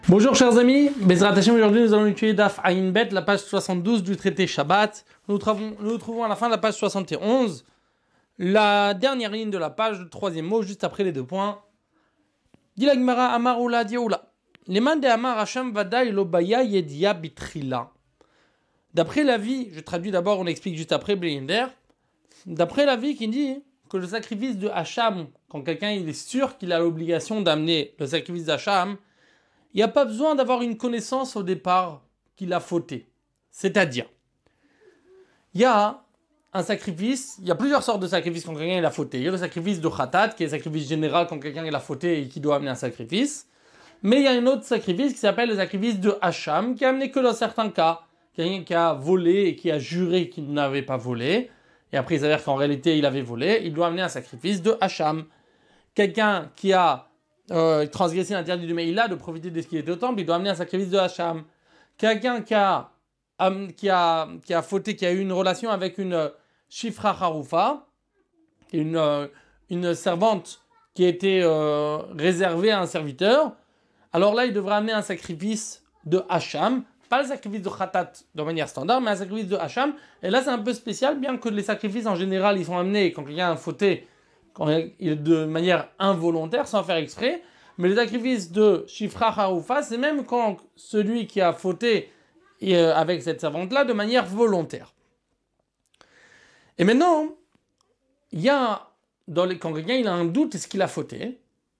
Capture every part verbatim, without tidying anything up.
Bonjour chers amis, Bezrat Hashem, aujourd'hui nous allons étudier Daf Ayin Bet, la page soixante-douze du traité Shabbat. Nous trouvons, nous trouvons à la fin de la page soixante et onze, la dernière ligne de la page, le troisième mot, juste après les deux points. Dit la Gemara, Amar Oula Dioula. Leman de Amar Hashem Vadaï Lobaya Yedia Bitrila. D'après l'avis, je traduis d'abord, on explique juste après, Blinder. D'après l'avis qui dit que le sacrifice de Hacham, quand quelqu'un il est sûr qu'il a l'obligation d'amener le sacrifice d'Hacham, il n'y a pas besoin d'avoir une connaissance au départ qu'il a fauté. C'est-à-dire, il y a un sacrifice, il y a plusieurs sortes de sacrifices quand quelqu'un il a fauté. Il y a le sacrifice de Khatat, qui est le sacrifice général quand quelqu'un il a fauté et qui doit amener un sacrifice. Mais il y a un autre sacrifice qui s'appelle le sacrifice de Hacham, qui a amené que dans certains cas. Quelqu'un qui a volé et qui a juré qu'il n'avait pas volé, et après il s'avère qu'en réalité il avait volé, il doit amener un sacrifice de Hacham. Quelqu'un qui a Euh, transgresser l'interdit du Meïla, de profiter de ce qui était au temple, il doit amener un sacrifice de Hacham. Quelqu'un qui a, qui, a, qui a fauté, qui a eu une relation avec une Shifra Haroufa, une, euh, une servante qui était euh, réservée à un serviteur, alors là il devra amener un sacrifice de Hacham, pas le sacrifice de Khatat de manière standard, mais un sacrifice de Hacham. Et là c'est un peu spécial, bien que les sacrifices en général ils sont amenés quand quelqu'un a fauté de manière involontaire, sans faire exprès, mais le sacrifice de Shifra Haroufa, c'est même quand celui qui a fauté avec cette servante-là de manière volontaire. Et maintenant, il y a, dans les, quand quelqu'un il a un doute, est-ce qu'il a fauté,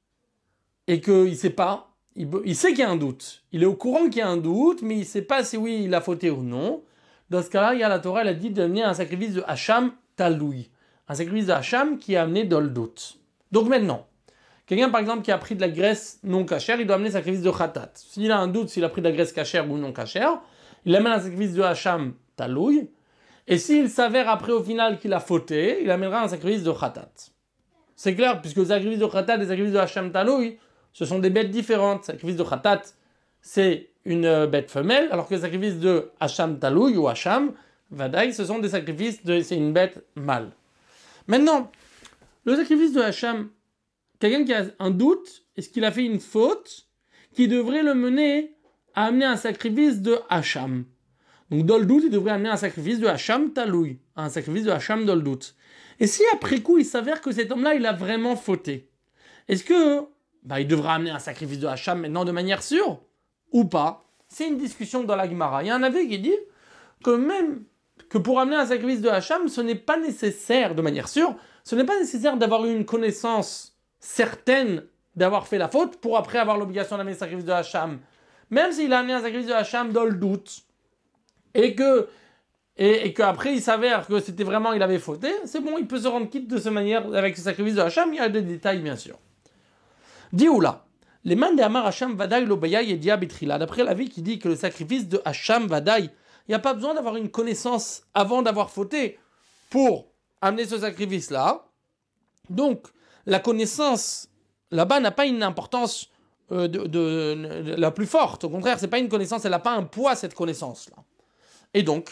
et qu'il ne sait pas, il, il sait qu'il y a un doute, il est au courant qu'il y a un doute, mais il ne sait pas si oui, il a fauté ou non. Dans ce cas-là, il y a la Torah, elle a dit d'amener un sacrifice de Hacham Taloui. Un sacrifice de Hacham qui est amené dans le doute. Donc maintenant, quelqu'un par exemple qui a pris de la graisse non cachère, il doit amener un sacrifice de Khatat. S'il a un doute s'il a pris de la graisse cachère ou non cachère, il amène un sacrifice de Hacham Talouy. Et s'il s'avère après au final qu'il a fauté, il amènera un sacrifice de Khatat. C'est clair, puisque le sacrifice de Khatat et le sacrifice de Hacham Talouy, ce sont des bêtes différentes. Le sacrifice de Khatat, c'est une bête femelle, alors que le sacrifice de Hacham Talouy ou Hacham Vadaï, ce sont des sacrifices de, c'est une bête mâle. Maintenant, le sacrifice de Hacham, quelqu'un qui a un doute, est-ce qu'il a fait une faute qui devrait le mener à amener un sacrifice de Hacham. Donc dans le doute, il devrait amener un sacrifice de Hacham Taloui, un sacrifice de Hacham dans le doute. Et si après coup, il s'avère que cet homme-là, il a vraiment fauté, est-ce que bah, il devra amener un sacrifice de Hacham maintenant de manière sûre ou pas? C'est une discussion dans la Gemara. Il y a un avis qui dit que même que pour amener un sacrifice de Hacham, ce n'est pas nécessaire, de manière sûre, ce n'est pas nécessaire d'avoir eu une connaissance certaine d'avoir fait la faute pour après avoir l'obligation d'amener un sacrifice de Hacham. Même s'il a amené un sacrifice de Hacham dans le doute, et que et, et qu'après il s'avère que c'était vraiment, il avait fauté, c'est bon, il peut se rendre quitte de cette manière avec ce sacrifice de Hacham, il y a des détails bien sûr. Dioula, les man de Amar Hacham Vadaï Lobaya Yedia Bitrila, d'après l'avis qui dit que le sacrifice de Hacham Vadaï, il n'y a pas besoin d'avoir une connaissance avant d'avoir fauté pour amener ce sacrifice-là. Donc, la connaissance, là-bas, n'a pas une importance euh, de, de, de, la plus forte. Au contraire, ce n'est pas une connaissance, elle n'a pas un poids, cette connaissance-là. Et donc,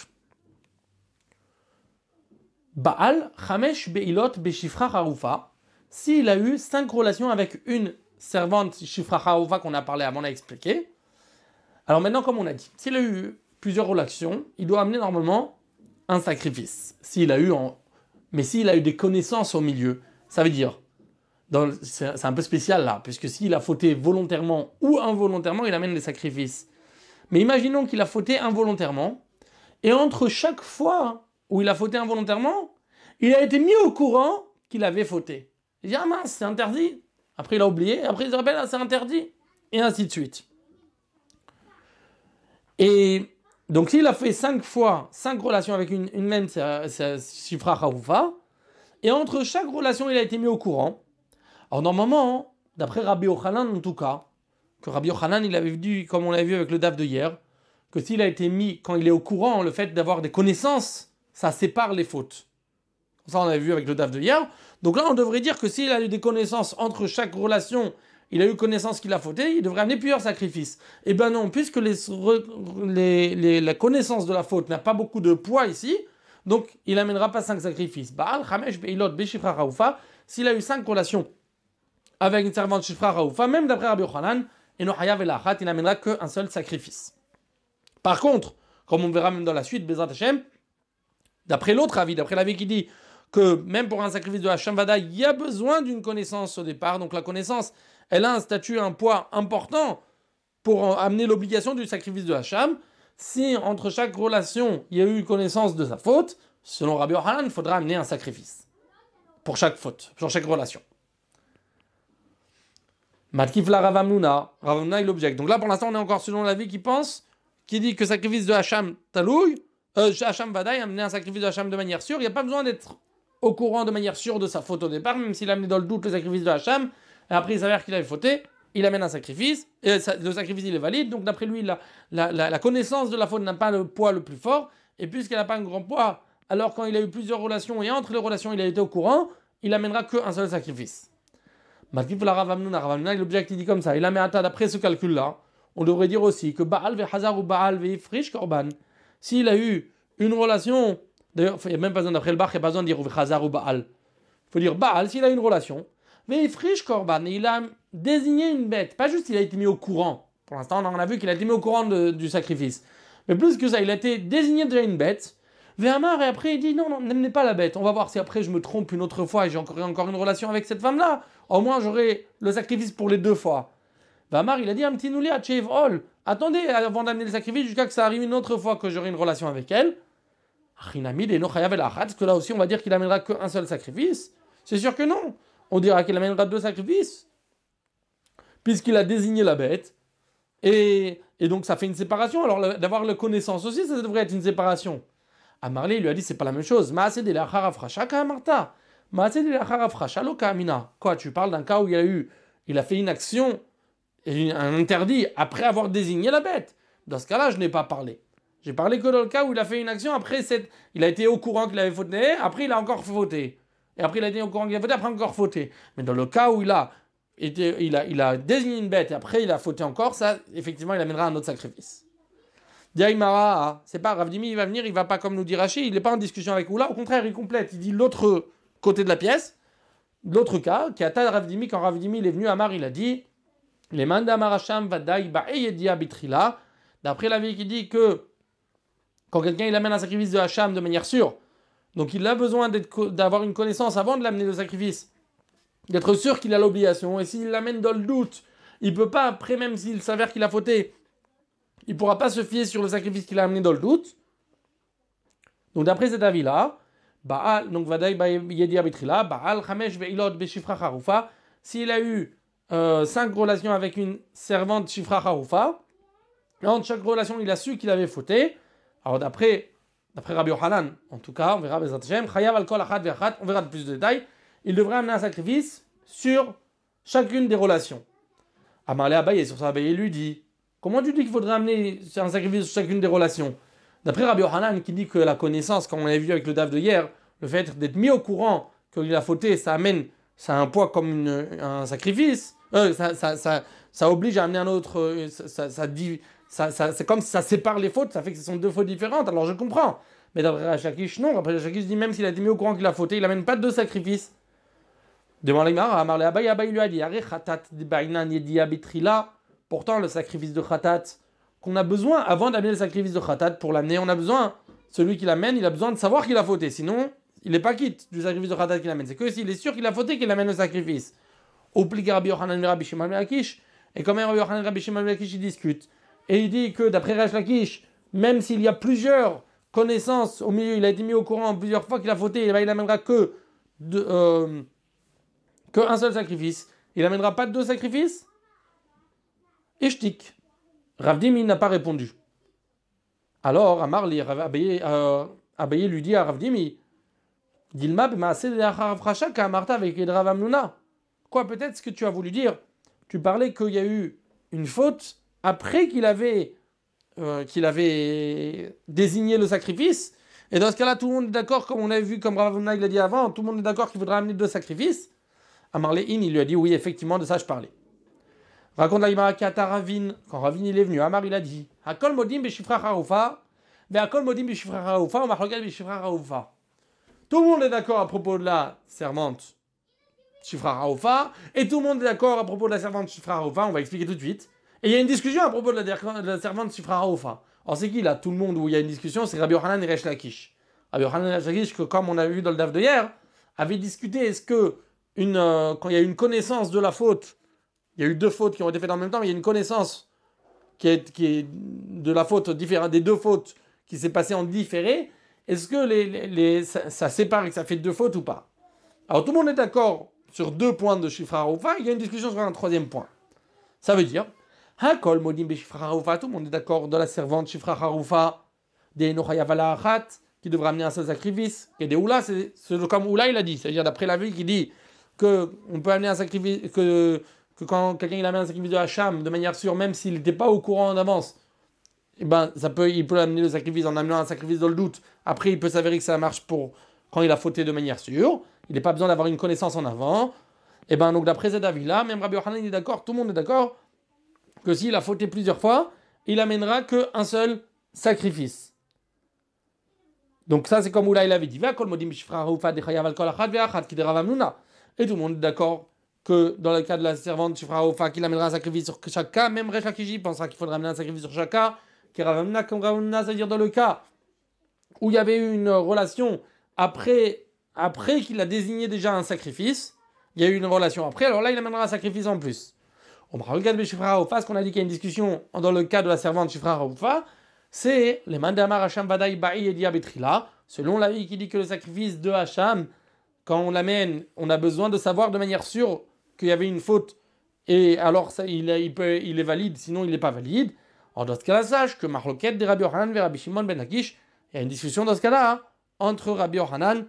Baal, Chamesh, Beilot, Beshifra, Haroufa, s'il a eu cinq relations avec une servante Shifra Haroufa qu'on a parlé avant, on a expliqué. Alors maintenant, comme on a dit, s'il a eu plusieurs relations, il doit amener normalement un sacrifice. S'il a eu en... Mais s'il a eu des connaissances au milieu, ça veut dire, dans... c'est un peu spécial là, puisque s'il a fauté volontairement ou involontairement, il amène des sacrifices. Mais imaginons qu'il a fauté involontairement, et entre chaque fois où il a fauté involontairement, il a été mis au courant qu'il avait fauté. Il dit, ah mince, c'est interdit. Après il a oublié, après il se rappelle, ah, c'est interdit. Et ainsi de suite. Et donc, s'il a fait cinq fois, cinq relations avec une, une même Shifra Haroufa, et entre chaque relation, il a été mis au courant. Alors, normalement, d'après Rabbi Yochanan, en tout cas, que Rabbi Yochanan, il avait dit, comme on l'a vu avec le daf de hier, que s'il a été mis, quand il est au courant, le fait d'avoir des connaissances, ça sépare les fautes. Ça, on avait vu avec le daf de hier. Donc là, on devrait dire que s'il a eu des connaissances entre chaque relation, il a eu connaissance qu'il a fauté, il devrait amener plusieurs sacrifices. Eh bien non, puisque les, les, les, la connaissance de la faute n'a pas beaucoup de poids ici, donc il n'amènera pas cinq sacrifices. Baal, Chamesh, Beilot, Beshifra, Haroufa, s'il a eu cinq relations avec une servante Shifra, Haroufa, même d'après Rabbi Yochanan, et no hayav el achat, il n'amènera qu'un seul sacrifice. Par contre, comme on verra même dans la suite, Bezrat Hashem, d'après l'autre avis, d'après l'avis qui dit que même pour un sacrifice de Hacham Vada, il y a besoin d'une connaissance au départ. Donc la connaissance, elle a un statut, un poids important pour amener l'obligation du sacrifice de Hacham. Si entre chaque relation, il y a eu connaissance de sa faute, selon Rabbi Yochanan, il faudra amener un sacrifice pour chaque faute, pour chaque relation. Matkif la Rav Hamnuna, Rav Hamnuna il objecte. Donc là pour l'instant on est encore selon l'avis qui pense, qui dit que sacrifice de Hacham Talouy, euh, Hacham Vadaï, amener un sacrifice de Hacham de manière sûre, il n'y a pas besoin d'être au courant de manière sûre de sa faute au départ, même s'il a amené dans le doute le sacrifice de Hacham, et après il s'avère qu'il avait fauté, il amène un sacrifice, et le sacrifice il est valide, donc d'après lui la, la, la, la connaissance de la faute n'a pas le poids le plus fort, et puisqu'elle n'a pas un grand poids, alors quand il a eu plusieurs relations, et entre les relations il a été au courant, il amènera qu'un seul sacrifice. Matkif la Rav Hamnuna, Rav Hamnuna, l'objectif dit comme ça, il a mis d'après ce calcul-là, on devrait dire aussi que Baal ve Hazar ou Baal ve Ifrish Korban, s'il a eu une relation, d'ailleurs, il n'y a même pas besoin d'après le Bach, il n'y a pas besoin de dire Hazar ou Baal. Il faut dire Baal, s'il a une relation, ve Ifrish Korban, et il a désigné une bête, pas juste il a été mis au courant, pour l'instant on a vu qu'il a été mis au courant de, du sacrifice, mais plus que ça, il a été désigné déjà une bête, Véhamar, et après il dit non, non, n'amenez pas la bête, on va voir si après je me trompe une autre fois et j'ai encore, encore une relation avec cette femme-là, au moins j'aurai le sacrifice pour les deux fois. Véhamar, il a dit un petit noulia, Tchev Ol, attendez avant d'amener le sacrifice jusqu'à que ça arrive une autre fois que j'aurai une relation avec elle. Achinamid et Nochayav el Achat, que là aussi on va dire qu'il amènera qu'un seul sacrifice. C'est sûr que non, on dira qu'il amènera deux sacrifices, puisqu'il a désigné la bête, et, et donc ça fait une séparation, alors le, d'avoir la connaissance aussi, ça devrait être une séparation. Amarlé, il lui a dit, c'est pas la même chose. Quoi, tu parles d'un cas où il a eu, il a fait une action, un interdit, après avoir désigné la bête. Dans ce cas-là, je n'ai pas parlé. J'ai parlé que dans le cas où il a fait une action, après, cette, il a été au courant qu'il avait fauté, après il a encore fauté. Et après il a été au courant qu'il a fauté, après encore fauté. Mais dans le cas où il a, été, il a, il a désigné une bête, et après il a fauté encore, ça, effectivement, il amènera un autre sacrifice. Diaïmara, c'est pas Rav Dimi, il va venir, il va pas comme nous dit Rashi, il n'est pas en discussion avec Oula, au contraire, il complète, il dit l'autre côté de la pièce, l'autre cas, qui a tel Rav Dimi, quand Rav Dimi il est venu à Mar, il a dit, les manda marasham vadaï ba'eyedia bitrila, d'après l'avis qui dit que quand quelqu'un il amène un sacrifice de Hacham de manière sûre, donc il a besoin d'avoir une connaissance avant de l'amener le sacrifice, d'être sûr qu'il a l'obligation, et s'il l'amène dans le doute, il peut pas, après même s'il s'avère qu'il a fauté, il ne pourra pas se fier sur le sacrifice qu'il a amené dans le doute. Donc d'après cet avis-là, Baal, donc Vadaï Yedi Abitrila, Baal Chamesh Veilot Beshifra Haroufa, s'il a eu euh, cinq relations avec une servante Shifra Haroufa, entre chaque relation il a su qu'il avait fauté. Alors d'après, d'après Rabbi Yochanan, en tout cas, on verra Bezrat Hashem, Chayav al Kol Achat Ve'achat, on verra de plus de détails, il devrait amener un sacrifice sur chacune des relations. Amarle Abaye, sur ça Abaye lui dit, comment tu dis qu'il faudrait amener un sacrifice sur chacune des relations? D'après Rabbi Yochanan qui dit que la connaissance, comme on l'a vu avec le daf de hier, le fait d'être mis au courant qu'il a fauté, ça amène, ça a un poids comme une, un sacrifice, euh, ça, ça, ça, ça oblige à amener un autre, euh, ça, ça, dit, ça, ça, c'est comme si ça sépare les fautes, ça fait que ce sont deux fautes différentes, alors je comprends. Mais d'après Rachakish, non, après Rachakish dit même s'il a été mis au courant qu'il a fauté, il n'amène pas deux sacrifices. Devant l'Imar, Amarle Abaye, Abaye lui a dit, Aré Khatat Bainan Yedi Abitrila. Pourtant, le sacrifice de Khatat, qu'on a besoin, avant d'amener le sacrifice de Khatat, pour l'amener, on a besoin, celui qui l'amène, il a besoin de savoir qu'il a fauté. Sinon, il n'est pas quitte du sacrifice de Khatat qu'il amène. C'est que s'il est sûr qu'il a fauté qu'il amène le sacrifice. Obliga Rabbi Yochanan et Rabbi Shimon ben Lakish. Et quand même Rabbi Yochanan et Rabbi Shimon ben Lakish, ils discutent. Et il dit que, d'après Resh Lakish, même s'il y a plusieurs connaissances au milieu, il a été mis au courant plusieurs fois qu'il a fauté, et ben, il n'amènera que, de, euh, que un seul sacrifice. Il n'amènera pas deux sacrifices. Ishtik. Rav Dimi n'a pas répondu. Alors, Amarli, Abaye, euh, Abaye lui dit à Rav Dimi, Dilma b'maaseh le'achar Racha ka'amarta avec Rav Hamnuna. Quoi, peut-être ce que tu as voulu dire? Tu parlais qu'il y a eu une faute après qu'il avait, euh, qu'il avait désigné le sacrifice. Et dans ce cas-là, tout le monde est d'accord, comme on a vu, comme Rav Hamnuna l'a dit avant, tout le monde est d'accord qu'il faudra amener deux sacrifices. Amarli in, il lui a dit, oui, effectivement, de ça je parlais. Raconte la Gemara Kata Ravin, quand Ravin il est venu, Amar il a dit, Hakol modim beshifra haroufa, mais Hakol modim beshifra haroufa, ou machlogal beshifra haroufa. Tout le monde est d'accord à propos de la servante Shifra haroufa, et tout le monde est d'accord à propos de la servante Shifra haroufa, on va expliquer tout de suite. Et il y a une discussion à propos de la, de la servante Shifra Haoufa. Alors c'est qui là? Tout le monde où il y a une discussion, c'est Rabbi Yochanan et Resh Lakish. Rabbi Yochanan et Resh Lakish, que comme on a vu dans le D A F de hier, avait discuté est-ce que une, euh, quand il y a une connaissance de la faute, il y a eu deux fautes qui ont été faites en même temps, mais il y a une connaissance qui est, qui est de la faute différente, des deux fautes qui s'est passée en différé, est-ce que les, les, les, ça, ça sépare et que ça fait deux fautes ou pas? Alors tout le monde est d'accord sur deux points de Shifra Haoufa, il y a une discussion sur un troisième point. Ça veut dire, Hakol Modim Beshifra Haoufa, tout le monde est d'accord dans la servante Shifra Haoufa, des Nochayavala Achat, qui devra amener un seul sacrifice, et des Oula, c'est, c'est comme Oula il a dit, c'est-à-dire d'après la vie qui dit qu'on peut amener un sacrifice, que, que quand quelqu'un il amène un sacrifice de Hacham de manière sûre, même s'il n'était pas au courant en avance, eh ben, ça peut, il peut amener le sacrifice en amenant un sacrifice dans le doute. Après, il peut s'avérer que ça marche pour quand il a fauté de manière sûre. Il n'est pas besoin d'avoir une connaissance en avant. Et ben donc d'après cet avis-là, même Rabbi Yochanan est d'accord, tout le monde est d'accord, que s'il a fauté plusieurs fois, il amènera qu'un seul sacrifice. Donc ça c'est comme Oula il avait dit. Et tout le monde est d'accord que dans le cas de la servante Shifra Haoufa, qu'il amènera un sacrifice sur chaque cas, même Resh Lakish pensera qu'il faudra amener un sacrifice sur chaque cas, qui Ravamna comme Ravamna, c'est-à-dire dans le cas où il y avait eu une relation après, après qu'il a désigné déjà un sacrifice, il y a eu une relation après, alors là il amènera un sacrifice en plus. On parle le cas de Shifra Haoufa, ce qu'on a dit qu'il y a une discussion dans le cas de la servante Shifra Haoufa, c'est les Mandamar Hacham Vadaï Ba'i et Diabetrila, selon l'avis qui dit que le sacrifice de Hacham, quand on l'amène, on a besoin de savoir de manière sûre qu'il y avait une faute, et alors ça, il, il, peut, il est valide, sinon il n'est pas valide. Alors dans ce cas-là, sache que Marloket de Rabbi Yochanan et Rabbi Shimon ben Lakish, il y a une discussion dans ce cas-là hein, entre Rabbi Yochanan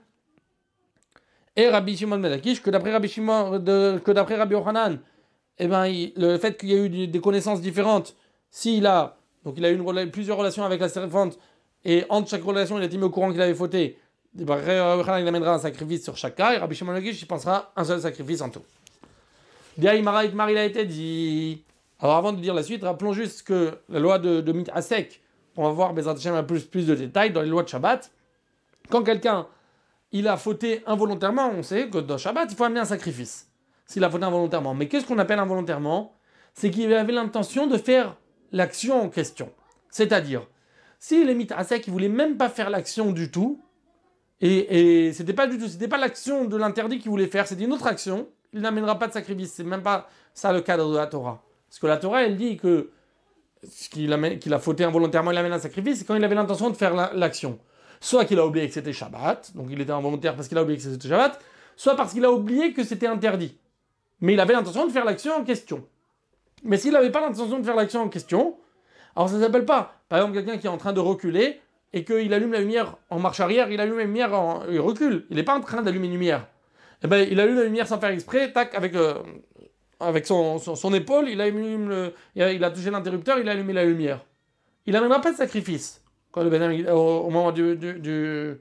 et Rabbi Shimon ben Lakish, que d'après Rabbi Shimon, de, que d'après Rabbi Yochanan, eh ben, il, le fait qu'il y a eu des connaissances différentes, s'il a, donc il a eu une, plusieurs relations avec la servante, et entre chaque relation, il a été mis au courant qu'il avait fauté, eh ben, Rabbi Yochanan il amènera un sacrifice sur chaque cas, et Rabbi Shimon ben Lakish, il pensera un seul sacrifice en tout. Diaïmara Itmar, il a été dit. Alors avant de dire la suite, rappelons juste que la loi de, de Mit-Asek, on va voir Bezrat Hashem un peu plus de détails dans les lois de Shabbat. Quand quelqu'un il a fauté involontairement, on sait que dans Shabbat, il faut amener un sacrifice. S'il a fauté involontairement. Mais qu'est-ce qu'on appelle involontairement? C'est qu'il avait l'intention de faire l'action en question. C'est-à-dire, si les Mit-Asek, il ne voulait même pas faire l'action du tout, et, et c'était pas du tout, c'était pas l'action de l'interdit qu'il voulait faire, c'était une autre action, il n'amènera pas de sacrifice. C'est même pas ça le cadre de la Torah. Parce que la Torah, elle dit que qu'il, amène, qu'il a fauté involontairement, il amène un sacrifice, c'est quand il avait l'intention de faire la, l'action. Soit qu'il a oublié que c'était Shabbat, donc il était involontaire parce qu'il a oublié que c'était Shabbat, soit parce qu'il a oublié que c'était interdit. Mais il avait l'intention de faire l'action en question. Mais s'il n'avait pas l'intention de faire l'action en question, alors ça ne s'appelle pas, par exemple, quelqu'un qui est en train de reculer et qu'il allume la lumière en marche arrière, il allume la lumière, en, il recule. Il n'est pas en train d'allumer une lumière. Eh ben, il allume la lumière sans faire exprès, tac, avec, euh, avec son, son, son épaule, il a, le, il a touché l'interrupteur, il a allumé la lumière. Il n'amènera pas de sacrifice quand, le Benham, au, au moment du, du, du,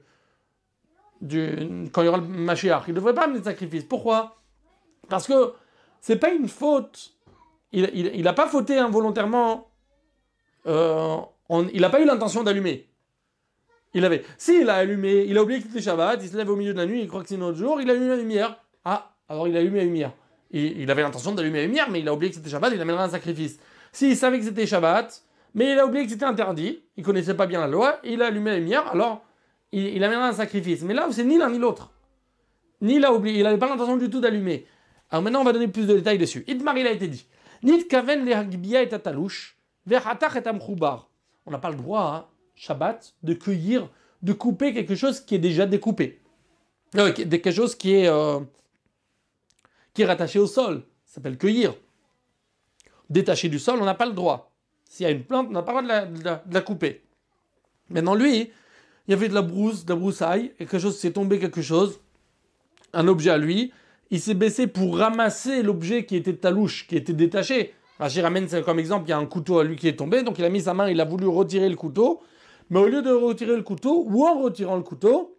du, quand il y aura le Mashiach. Il ne devrait pas amener de sacrifice. Pourquoi? Parce que c'est pas une faute. Il n'a il, il pas fauté involontairement. Euh, on, il n'a pas eu l'intention d'allumer. Il avait. Si, il a allumé, il a oublié que c'était Shabbat, il se lève au milieu de la nuit, il croit que c'est un autre jour, il allume la lumière. Ah, alors il a allumé la lumière. Et, il avait l'intention d'allumer la lumière, mais il a oublié que c'était Shabbat, il amènera un sacrifice. S'il savait que c'était Shabbat, mais il a oublié que c'était interdit, il connaissait pas bien la loi, il a allumé la lumière, alors il, il amènera un sacrifice. Mais là, c'est ni l'un ni l'autre. Ni il a oublié, il n'avait pas l'intention du tout d'allumer. Alors maintenant, on va donner plus de détails dessus. Itmar, il a été dit. Nit kaven le hagbia et atalouche, ve'hatach et amchoubar. On n'a pas le droit, hein, Shabbat, de cueillir, de couper quelque chose qui est déjà découpé. Euh, quelque chose qui est, euh, qui est rattaché au sol. Ça s'appelle cueillir. Détaché du sol, on n'a pas le droit. S'il y a une plante, on n'a pas le droit de la, de la, de la couper. Maintenant, lui, il y avait de la brousse, de la broussaille, et quelque chose s'est tombé, quelque chose, un objet à lui. Il s'est baissé pour ramasser l'objet qui était talouche, qui était détaché. Rachid ramène comme exemple, il y a un couteau à lui qui est tombé, donc il a mis sa main, il a voulu retirer le couteau, mais au lieu de retirer le couteau, ou en retirant le couteau,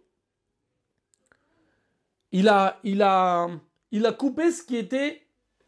il a, il a, il a coupé ce qui était,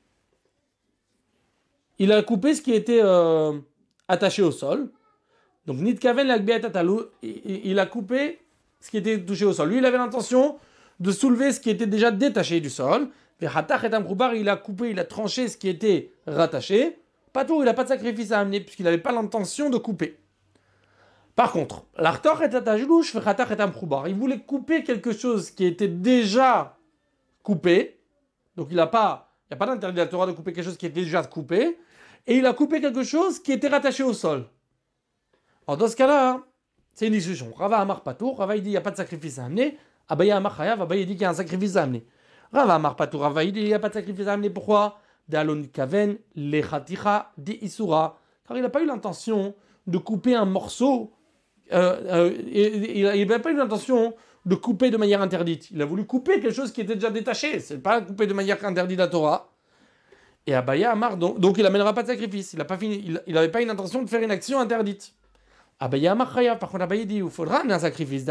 il a coupé ce qui était euh, attaché au sol. Donc Nitkaven l'agbiat tatalou, il a coupé ce qui était touché au sol. Lui, il avait l'intention de soulever ce qui était déjà détaché du sol. Il a coupé, il a tranché ce qui était rattaché Patour, il n'a pas de sacrifice à amener puisqu'il n'avait pas l'intention de couper. Par contre, l'artor est atajlouch, fechatar est un proubar. Il voulait couper quelque chose qui était déjà coupé. Donc il n'a pas, il n'y a pas d'interdit à la Torah de couper quelque chose qui était déjà coupé. Et il a coupé quelque chose qui était rattaché au sol. Alors dans ce cas-là, c'est une discussion. Rava Amar Patour, Rava il dit il n'y a pas de sacrifice à amener. Abaya Amar Chayav, Abaya il dit qu'il y a un sacrifice à amener. Rava Amar Patour, Rava il dit il n'y a pas de sacrifice à amener. Pourquoi? D'alon kaven lechaticha di isura. Car il n'a pas eu l'intention de couper un morceau. Euh, euh, il n'avait pas eu l'intention de couper de manière interdite. Il a voulu couper quelque chose qui était déjà détaché. C'est pas couper de manière interdite la Torah. Et Abaya Amar, donc, donc il n'amènera pas de sacrifice. Il n'avait pas, il, il pas une intention de faire une action interdite. Abaya Amar Chayav, par contre, Abaya dit il faudra amener un sacrifice.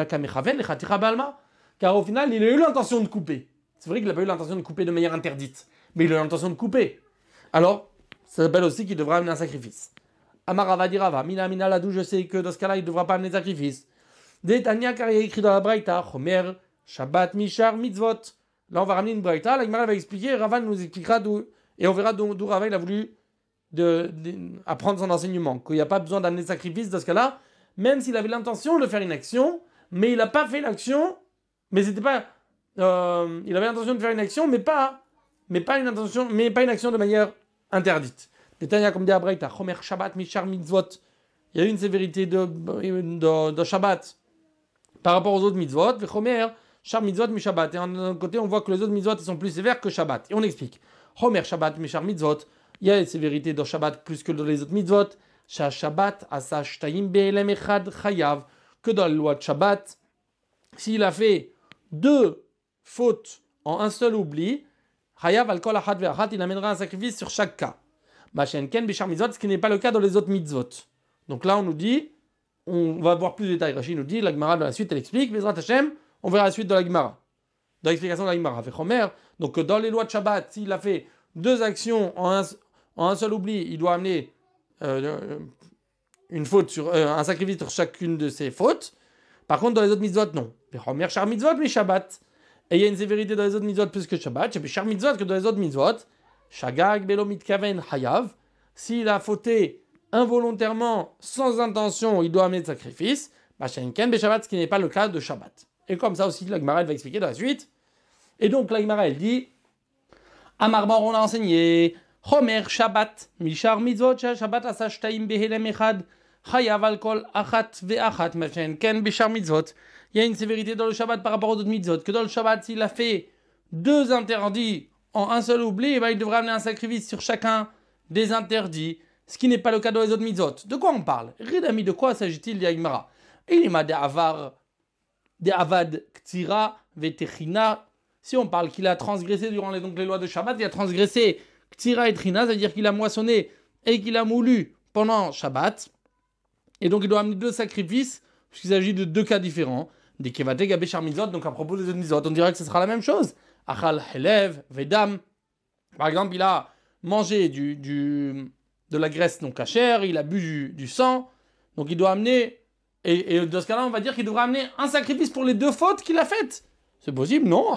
Car au final, il a eu l'intention de couper. C'est vrai qu'il n'a pas eu l'intention de couper de manière interdite. Mais il a eu l'intention de couper. Alors, ça s'appelle aussi qu'il devra amener un sacrifice. Amarava dirava, mina mina ladou, je sais que dans ce cas-là, il ne devra pas amener de sacrifice. Détania, car il est écrit dans la Braïta, Chomer, Shabbat, Mishar, Mitzvot. Là, on va ramener une Braïta. La Gemara va expliquer, Ravan nous expliquera d'où, et on verra d'où, d'où Ravan a voulu de, de, apprendre son enseignement. Qu'il n'y a pas besoin d'amener de sacrifice dans ce cas-là, même s'il avait l'intention de faire une action, mais il n'a pas fait l'action, mais c'était pas. Euh, il avait l'intention de faire une action, mais pas, mais pas une intention, mais pas une action de manière interdite. Détail comme dit Abraïta, Chomer Shabbat Mishar Mitzvot. Il y a une sévérité de, de, de Shabbat par rapport aux autres mitzvot. Chomer Shar Mitzvot Mishabbat. Et d'un côté, on voit que les autres mitzvot ils sont plus sévères que Shabbat. Et on explique. Chomer Shabbat Mishar Mitzvot. Il y a une sévérité dans Shabbat plus que dans les autres mitzvot. Shah Shabbat Asa Shtayim Be'elem Echad Chayav. Que dans la loi de Shabbat, s'il a fait deux fautes en un seul oubli, Chayav al kol achad ve'achat, il amènera un sacrifice sur chaque cas. Ken bishar mitzvot, ce qui n'est pas le cas dans les autres mitzvot. Donc là, on nous dit, on va voir plus de détails. Rashi nous dit, la Gemara dans la suite, elle explique, Bezrat Hashem, on verra la suite de la Gemara, dans l'explication de la Gemara. Donc dans les lois de Shabbat, s'il a fait deux actions en un, en un seul oubli, il doit amener euh, une faute sur euh, un sacrifice sur chacune de ses fautes. Par contre, dans les autres mitzvot, non. Chomer shar mitzvot mi Shabbat. Et il y a une sévérité dans les autres mitzvot plus que Shabbat. Et shar mitzvot que dans les autres mitzvot. Shagag belo mitkaven hayav. S'il a fauté involontairement, sans intention, il doit amener de sacrifice. Bashenken be Shabbat, ce qui n'est pas le cas de Shabbat. Et comme ça aussi, la Gemara va expliquer dans la suite. Et donc la Gemara elle dit, Amarbar on a enseigné, Chomer Shabbat, Mishar mitzvot, Shabbat asa shtaim behelem echad, Chayav al kol achat ve'achat, Bashenken be shar mitzvot. Il y a une sévérité dans le Shabbat par rapport aux autres mitzvot, que dans le Shabbat, s'il a fait deux interdits en un seul oubli, eh ben, il devra amener un sacrifice sur chacun des interdits, ce qui n'est pas le cas dans les autres mitzvot. De quoi on parle? Ridami, de quoi s'agit-il, Yagmara? Il m'a des avar, des avad ktira vetechina. Si on parle qu'il a transgressé durant les, donc, les lois de Shabbat, il a transgressé ktira et trina, c'est-à-dire qu'il a moissonné et qu'il a moulu pendant Shabbat. Et donc il doit amener deux sacrifices, puisqu'il s'agit de deux cas différents. Des kevatek abeshar mitzvot, donc à propos des autres mitzvot, on dirait que ce sera la même chose. Achal helev vedam. Par exemple, il a mangé du, du, de la graisse non cachère, il a bu du, du sang, donc il doit amener, et, et dans ce cas-là, on va dire qu'il devra amener un sacrifice pour les deux fautes qu'il a faites. C'est possible? Non.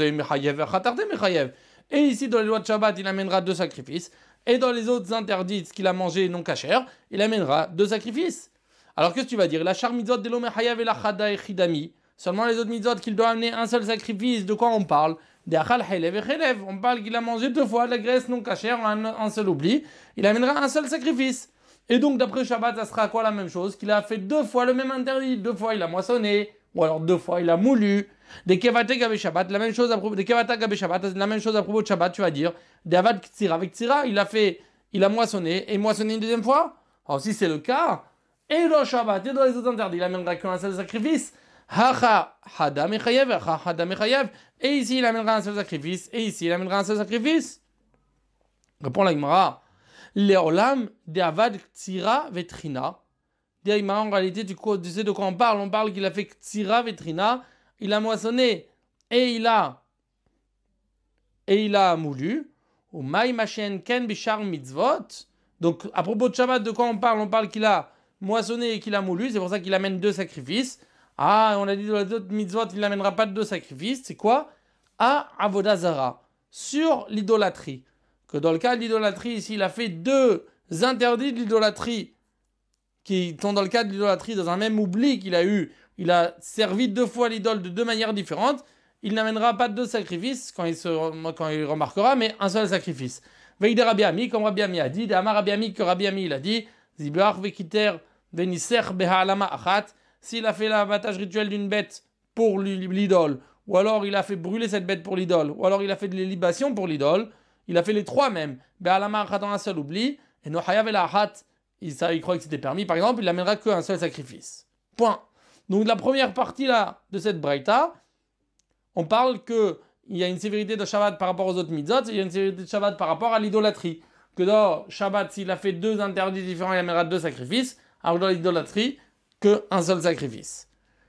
Et ici, dans les lois de Shabbat, il amènera deux sacrifices, et dans les autres interdits qu'il a mangé non cachère, il amènera deux sacrifices. Alors qu'est-ce que tu vas dire? La char mitzvot de l'homme hayav et la chada et chidami. Seulement les autres mitzvot qu'il doit amener un seul sacrifice. De quoi on parle? De achal helev et chelev. On parle qu'il a mangé deux fois de la graisse non cachère en un, un seul oubli. Il amènera un seul sacrifice. Et donc d'après Shabbat, ça sera quoi la même chose? Qu'il a fait deux fois le même interdit. Deux fois il a moissonné. Ou alors deux fois il a moulu. Des kevatek avec Shabbat, la même chose à propos. Des kevatek avec Shabbat, la même chose à propos de Shabbat. Tu vas dire. Des avad ktsira avec ktira, il a fait, il a moissonné et moissonné une deuxième fois. Alors si c'est le cas. Et dans Shabbat, et dans les autres interdits, il amènera qu'un seul sacrifice. Hacha hadam echayev, hacha hadam echayev. Et ici, il amènera un seul sacrifice. Et ici, il amènera un seul sacrifice. Répond la Gemara. Leolam de avad ktira vetrina. Dit Gemara, en réalité, tu sais de quoi on parle? On parle qu'il a fait ktira vetrina. Il a moissonné et il a et il a moulu. Ou maï machen ken bishar mitzvot. Donc, à propos de Shabbat, de quoi on parle? On parle qu'il a moissonné et qu'il a moulu, c'est pour ça qu'il amène deux sacrifices. Ah, on a dit dans les autres mitzvot, il n'amènera pas de deux sacrifices. C'est quoi? À Avodah Zara, sur l'idolâtrie. Que dans le cas de l'idolâtrie, ici, il a fait deux interdits de l'idolâtrie, qui sont dans le cas de l'idolâtrie, dans un même oubli qu'il a eu, il a servi deux fois l'idole de deux manières différentes, il n'amènera pas deux sacrifices quand il, se, quand il remarquera, mais un seul sacrifice. Veille de Rabbi Ami, comme Rabbi Ami a dit, de Amar Rabbi Ami, que Rabbi Ami il a dit, Zibar vekiter veniser behalama achat, s'il a fait l'abattage rituel d'une bête pour l'idole, ou alors il a fait brûler cette bête pour l'idole, ou alors il a fait de l'élibation pour l'idole, il a fait les trois même, behalama achat dans un seul oubli, et no hayav el achat, il, il croit que c'était permis, par exemple, il n'amènera qu'un seul sacrifice. Point. Donc la première partie là de cette braïta, on parle qu'il y a une sévérité de Shabbat par rapport aux autres mitzvot, et il y a une sévérité de Shabbat par rapport à l'idolâtrie. Que dans Shabbat, s'il a fait deux interdits différents, il amènera deux sacrifices, alors dans l'idolâtrie, qu'un seul sacrifice.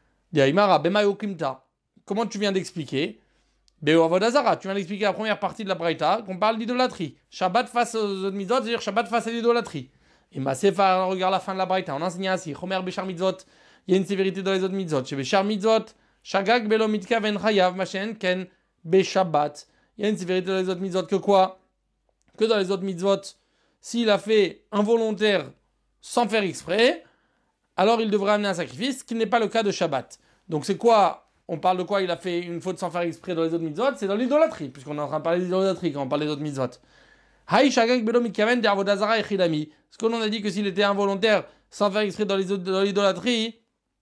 Comment tu viens d'expliquer? Beo Avodazara, tu viens d'expliquer la première partie de la braïta, qu'on parle d'idolâtrie. Shabbat face aux autres mitzvot, c'est-à-dire Shabbat face à l'idolâtrie. Et ma sefa, regarde la fin de la braïta, on enseigne ainsi, Chomer Bechar mitzvot, il y a une sévérité dans les autres mitzvot. Chez Bechar mitzvot, Shagag belo mitka ven chayav machen ken be Shabbat. Il y a une sévérité dans les autres mitzvot que quoi? Que dans les autres mitzvot, s'il a fait involontaire sans faire exprès, alors il devrait amener un sacrifice, ce qui n'est pas le cas de Shabbat. Donc c'est quoi? On parle de quoi? Il a fait une faute sans faire exprès dans les autres mitzvot? C'est dans l'idolâtrie, puisqu'on est en train de parler d'idolâtrie quand on parle des autres mitzvot. Hay Shagag belo mitka ven de avodazara echidami. Ce qu'on a dit que s'il était involontaire sans faire exprès dans l'idolâtrie,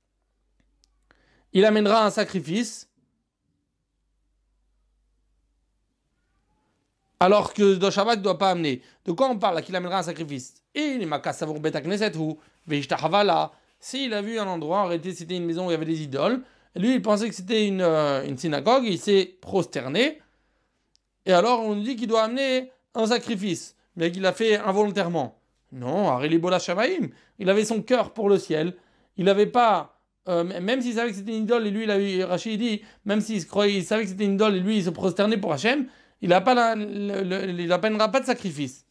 il amènera un sacrifice, alors que dans Shabbat, il ne doit pas amener. De quoi on parle là, qu'il amènera un sacrifice? Et il m'a qu'à savoir bet knesset ou veishtahavala. S'il a vu un endroit, en réalité c'était une maison où il y avait des idoles, et lui il pensait que c'était une, euh, une synagogue, il s'est prosterné, et alors on dit qu'il doit amener un sacrifice, mais qu'il l'a fait involontairement. Non, Arelibola Shamaim, il avait son cœur pour le ciel, il n'avait pas. Euh, même s'il savait que c'était une idole, et lui, il a eu, Rachid dit, même s'il croyait, il savait que c'était une idole, et lui, il se prosternait pour Hachem, il n'amènera pas de sacrifice.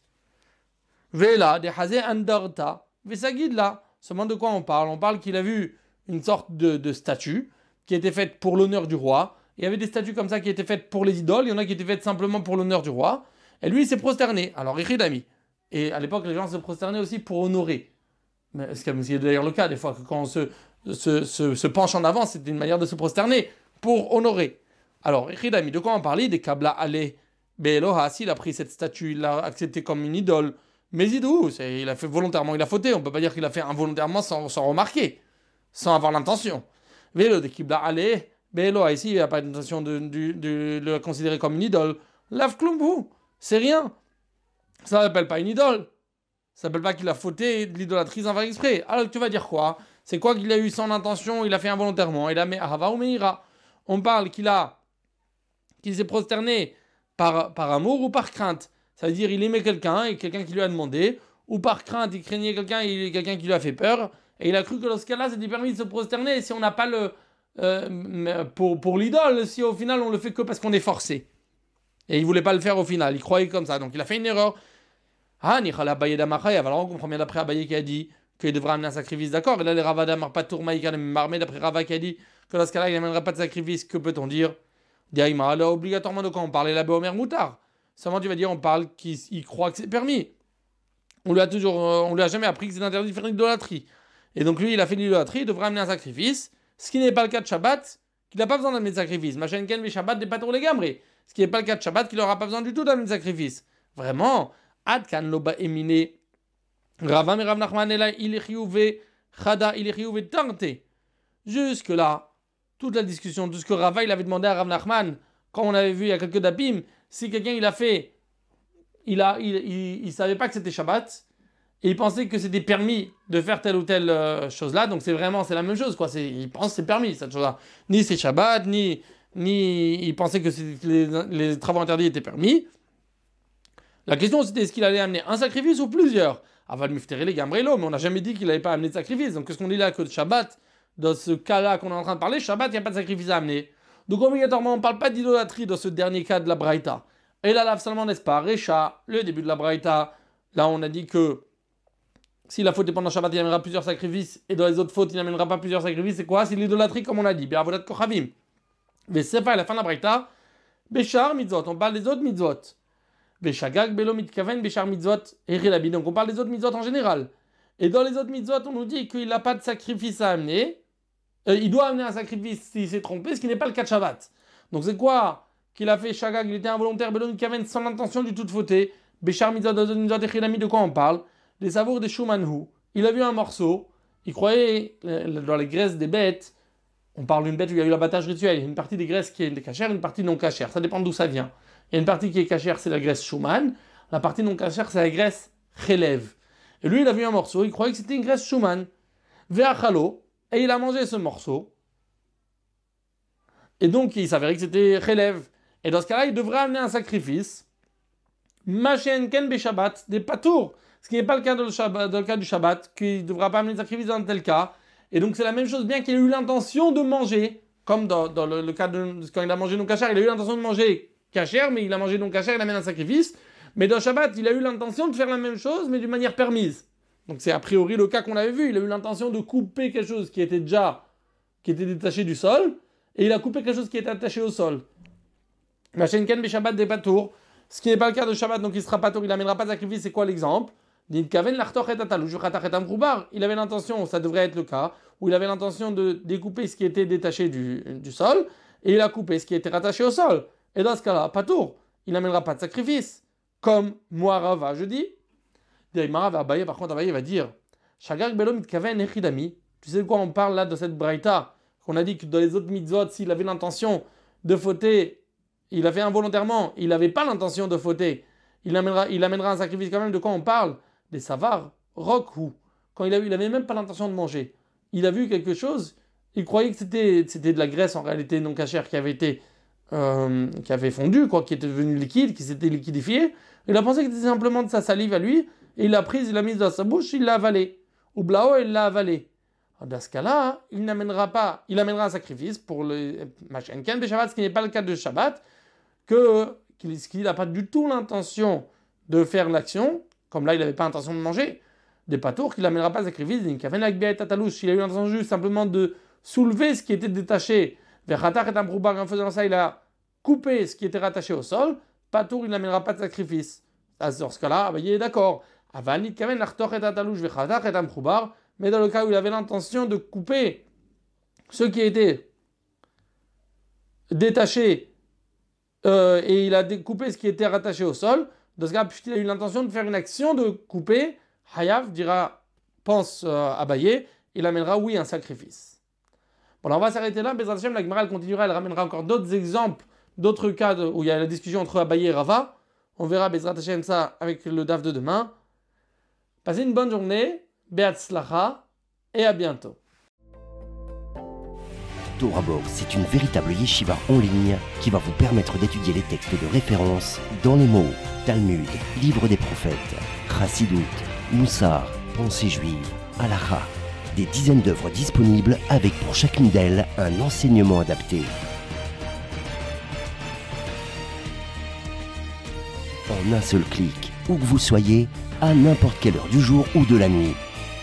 Vela, de Hazé Andarta, Vesagid là. Seulement de quoi on parle? On parle qu'il a vu une sorte de, de statue qui était faite pour l'honneur du roi. Il y avait des statues comme ça qui étaient faites pour les idoles, il y en a qui étaient faites simplement pour l'honneur du roi. Et lui, il s'est prosterné. Alors, Richidami. Et à l'époque, les gens se prosternaient aussi pour honorer. Mais c'est d'ailleurs le cas, des fois, que quand on se. Se, se, se penche en avant, c'est une manière de se prosterner pour honorer. Alors, Echidami, de quoi on parlait? Des Kabla Ale Be'eloha, s'il a pris cette statue, il l'a acceptée comme une idole. Mais Zidou, il a fait volontairement, il a fauté. On ne peut pas dire qu'il a fait involontairement sans, sans remarquer, sans avoir l'intention. Vélo de Kabla Ale Be'eloha, ici, il n'y a pas l'intention de, de, de, de le considérer comme une idole. Lav Klumbu, c'est rien. Ça ne s'appelle pas une idole. Ça ne s'appelle pas qu'il a fauté de l'idolâtrie sans faire exprès. Alors, tu vas dire quoi? C'est quoi qu'il a eu sans intention, il a fait involontairement. Il a mis Ahava ou Meira. On parle qu'il a, qu'il s'est prosterné par, par amour ou par crainte. Ça veut dire il aimait quelqu'un et quelqu'un qui lui a demandé, ou par crainte, il craignait quelqu'un et quelqu'un qui lui a fait peur. Et il a cru que dans ce cas-là, c'était permis de se prosterner si on n'a pas le euh, pour, pour l'idole, si au final on le fait que parce qu'on est forcé. Et il voulait pas le faire au final, il croyait comme ça. Donc il a fait une erreur. Ah, Nichala Abaye d'Amachayav. Alors on comprend bien d'après Abaye qui a dit qu'il devra amener un sacrifice, d'accord. Et là, les Ravada Marpatour Maïka Marmé, d'après Rava qui a dit que dans ce cas-là, il n'amènera pas de sacrifice. Que peut-on dire? Diaïma, alors obligatoirement de quoi on parle? La Béomer Moutard. Seulement, tu vas dire, on parle qu'il croit que c'est permis. On lui a toujours, euh, on lui a jamais appris que c'est interdit de faire l'idolâtrie. Et donc lui, il a fait l'idolâtrie, il devra amener un sacrifice. Ce qui n'est pas le cas de Shabbat, qu'il n'a pas besoin d'amener de sacrifice. Machin Ken, Shabbat, des patours les gambrés. Ce qui n'est pas le cas de Shabbat, qu'il n'aura pas besoin du tout d'amener de sacrifice. Vraiment, Adkan Loba Emine. Rava Rav Nachman est là, il est chiyuvé, Chada, il est chiyuvé tenté. Jusque-là, toute la discussion, tout ce que Rava il avait demandé à Rav Nachman, quand on avait vu il y a quelques dapim, si quelqu'un il a fait, il a, il, il, il savait pas que c'était Shabbat, et il pensait que c'était permis de faire telle ou telle euh, chose-là, donc c'est vraiment, c'est la même chose, quoi. C'est, il pense que c'est permis, cette chose-là. Ni c'est Shabbat, ni, ni il pensait que les, les travaux interdits étaient permis. La question c'était est-ce qu'il allait amener un sacrifice ou plusieurs? Aval Miftere les Gambrelo, mais on n'a jamais dit qu'il n'avait pas amené de sacrifice. Donc qu'est-ce qu'on dit là que de Shabbat, dans ce cas-là qu'on est en train de parler, Shabbat, il n'y a pas de sacrifice à amener. Donc obligatoirement, on ne parle pas d'idolâtrie dans ce dernier cas de la Braïta. Et là, là, seulement, n'est-ce pas, Recha, le début de la Braïta, là on a dit que si la faute est pendant Shabbat, il amènera plusieurs sacrifices, et dans les autres fautes, il n'amènera pas plusieurs sacrifices, c'est quoi? C'est l'idolâtrie, comme on a dit. Be'avodat kochavim. Mais c'est pas à la fin de la Braïta, Béchar mitzvot, on parle des autres mitzvot. Beshagag belo mitkaven beshar mitzvot erilabi. Donc on parle des autres mitzvot en général. Et dans les autres mitzvot, on nous dit qu'il n'a pas de sacrifice à amener. Euh, il doit amener un sacrifice s'il s'est trompé, ce qui n'est pas le cas de Shabbat. Donc c'est quoi qu'il a fait Shagag? Il était involontaire, belo mitkaven, sans l'intention du tout de fauter. Beshar mitzvot erilabi, de quoi on parle? Les savours des Shumanhu. Il a vu un morceau. Il croyait dans les graisses des bêtes. On parle d'une bête où il y a eu l'abattage rituel. Il y a une partie des graisses qui est cachère, une partie non cachère. Ça dépend d'où ça vient. Il y a une partie qui est cachère, c'est la graisse Shuman. La partie non cachère, c'est la graisse Chelev. Et lui, il a vu un morceau, il croyait que c'était une graisse Shuman. Ve'achalo, et il a mangé ce morceau. Et donc, il s'avérait que c'était Chelev. Et dans ce cas-là, il devrait amener un sacrifice. Machen ken be Shabbat, des patours. Ce qui n'est pas le cas, de le Shabbat, dans le cas du Shabbat, qu'il ne devra pas amener de sacrifice dans tel cas. Et donc, c'est la même chose, bien qu'il ait eu l'intention de manger, comme dans, dans le, le cas de quand il a mangé non cachère, il a eu l'intention de manger cachère, mais il a mangé non cachère, il amène un sacrifice. Mais dans Shabbat, il a eu l'intention de faire la même chose, mais d'une manière permise. Donc c'est a priori le cas qu'on avait vu. Il a eu l'intention de couper quelque chose qui était déjà, qui était détaché du sol, et il a coupé quelque chose qui était attaché au sol. Machenken be Shabbat des patours. Ce qui n'est pas le cas de Shabbat, donc il sera patour, il n'amènera pas de sacrifice. C'est quoi l'exemple? Il avait l'intention, ça devrait être le cas, où il avait l'intention de découper ce qui était détaché du, du sol, et il a coupé ce qui était rattaché au sol. Et dans ce cas-là, patour, il n'amènera pas de sacrifice. Comme moi, Rava, je dis. Abaye, par contre, Abaye va dire Shagag belo mitkaven echidami. Tu sais de quoi on parle là de cette braïta? Qu'on a dit que dans les autres mitzvot, s'il avait l'intention de fauter, il a fait involontairement, il n'avait pas l'intention de fauter, il amènera, il amènera un sacrifice quand même. De quoi on parle? Des savars, rokhu. Quand il a vu, il n'avait même pas l'intention de manger. Il a vu quelque chose, il croyait que c'était, c'était de la graisse en réalité non cachère qui avait été euh, qui avait fondu, quoi, qui était devenu liquide, qui s'était liquidifié. Il a pensé que c'était simplement de sa salive à lui, et il l'a prise, il l'a mise dans sa bouche, il l'a avalée. Ou blao, il l'a avalée. Dans ce cas-là, il n'amènera pas, il amènera un sacrifice pour le Machenken de Shabbat, ce qui n'est pas le cas de Shabbat, que, qu'il n'a pas du tout l'intention de faire l'action, comme là il n'avait pas l'intention de manger, des patours, qu'il n'amènera pas un sacrifice, il a eu l'intention juste simplement de soulever ce qui était détaché, vers Hatar et Ambroubar, en faisant ça, il a coupé ce qui était rattaché au sol, patour, il n'amènera pas de sacrifice. Dans ce cas-là, ben, il est d'accord. Mais dans le cas où il avait l'intention de couper ce qui était détaché euh, et il a coupé ce qui était rattaché au sol, dans ce cas, puisqu'il a eu l'intention de faire une action de couper, Hayav dira, pense euh, Abaye, il amènera oui un sacrifice. Bon, alors on va s'arrêter là. Bezrat Hashem, la Gemara elle continuera, elle ramènera encore d'autres exemples, d'autres cas de, où il y a la discussion entre Abaye et Rava. On verra Bezrat Hashem ça avec le daf de demain. Passez une bonne journée, Be'atzlacha, et à bientôt. TorahBox, c'est une véritable yeshiva en ligne qui va vous permettre d'étudier les textes de référence dans les mots Talmud, Livre des prophètes, Chassidut, Moussar, Pensée juive, Halacha. Des dizaines d'œuvres disponibles avec pour chacune d'elles un enseignement adapté. En un seul clic, où que vous soyez, à n'importe quelle heure du jour ou de la nuit.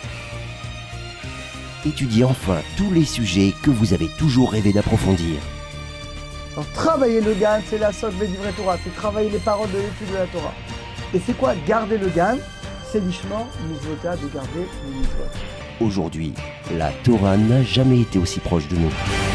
Étudiez enfin tous les sujets que vous avez toujours rêvé d'approfondir. Alors, travailler le Gan, c'est la sotte Védivrei Torah, c'est travailler les paroles de l'étude de la Torah. Et c'est quoi garder le Gan? C'est l'ishma, mitzvota, de garder le mitzvot. Aujourd'hui, la Torah n'a jamais été aussi proche de nous.